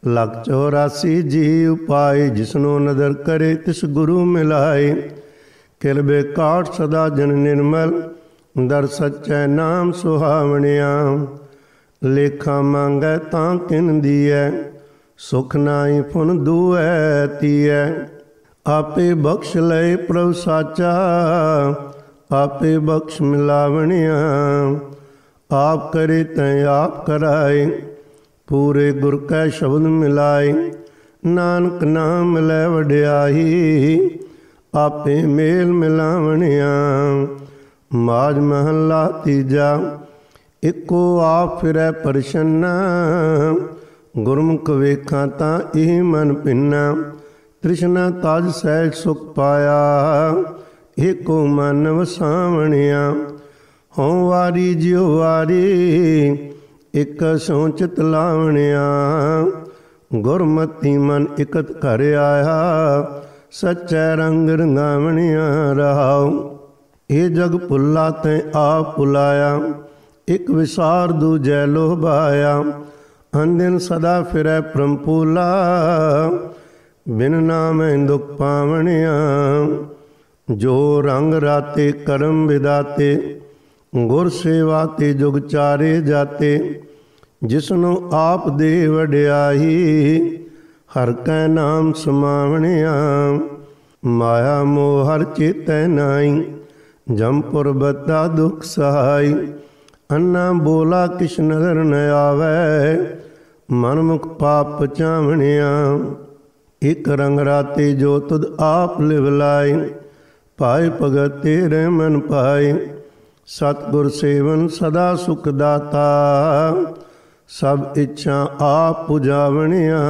लख 84 जीव पाए, जिसनो नदर करे तिस गुरु मिलाए। किल बेकाट सदा जन निर्मल, दर सच्चै नाम सुहावणिया। लेखा मांगै तां किन दिए, सुख नाई फुन दूए तीए। आपे बख्श लए प्रभु साचा, आपे बख्श मिलावणिया। आप करे तैं आप कराए, पूरे गुर कै शब्द मिलाए। नानक नाम मिलै वड्याई, आपे मेल मिलावणिया। माज महला तीजा, इको आप फिरै परछन्ना। गुरमुख वेखां तां इह मन भिन्ना। तृष्णा तज सहज सुख पाया, एको मन वसावणिया। हों वारी जियो वारी, इक सों चित लावणिया। गुरमति मन इकत कर आया, सच्चै रंग रंगावणिया रहाओ। ये जग भुला तैं आप भुलाया, एक विसार दूजै लोभाया। अंदिन सदा फिरै प्रमपूला, बिन नामै दुख पावणिया। जो रंग राते करम विदाते, गुर सेवा ते जुग चारे जाते। जिसनो आप दे वड्याई, हर कै नाम समावणिया। माया मोह हर चेतै नाई, जमपुर बता दुख सहाई। अन्ना बोला किश नजर न आवै, मन मुख पाप पचावणिया। एक रंग राते जो तुद आप लिव लाई, पाए भगत तेरे मन पाए। सतगुर सेवन सदा सुख दाता, सब इच्छा आप पुजावणिया।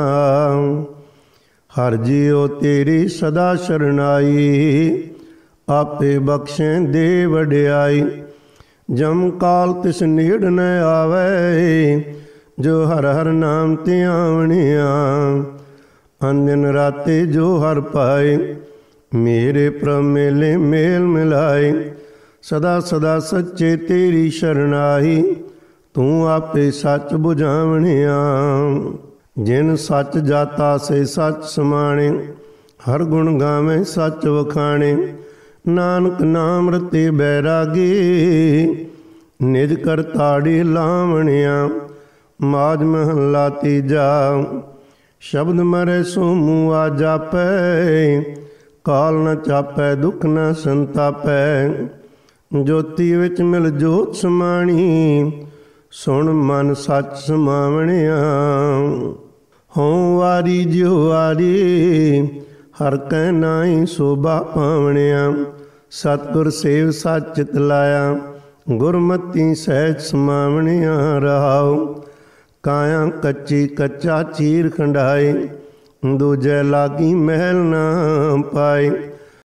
हर जियो तेरी सदा शरणाई, आपे बख्शें दे वड्याई। जम काल तिस नेड़ न आवे, जो हर हर नाम धियावणिया। अंदिन राते जो हर पाए, मेरे प्रभ मेले मेल मिलाए। सदा सदा सच्चे तेरी शरणाई, तू आपे सच बुझावणिया। जिन सच जाता से सच समाणे, हर गुण गावे सच वखाणे। नानक नाम रते बैरागी, निज कर ताड़ी लावणिया। माज महला तीजा, शब्द मरे सो मुआ जापै। काल न चापै दुख न संतापै, ਜੋਤੀ ਵਿੱਚ ਮਿਲ ਜੋਤ ਸਮਾਣੀ। ਸੁਣ ਮਨ ਸੱਚ ਸਮਾਵਣਿਆ। ਹੋਂ ਵਾਰੀ ਜਿਉ ਵਾਰੀ, ਹਰ ਕੈ ਨਾਈ ਸੋਭਾ ਪਾਵਣਿਆ। ਸਤਿਗੁਰ ਸੇਵ ਸੱਚ ਚਿਤ ਲਾਇਆ, ਗੁਰਮਤੀ ਸਹਿਜ ਸਮਾਵਣਿਆ ਰਹਾਉ। ਕਾਇਆ ਕੱਚੀ ਕੱਚਾ ਚੀਰ ਖੰਡਾਏ, ਦੂਜੈ ਲਾਗੀ ਮਹਿਲ ਨਾ ਪਾਏ।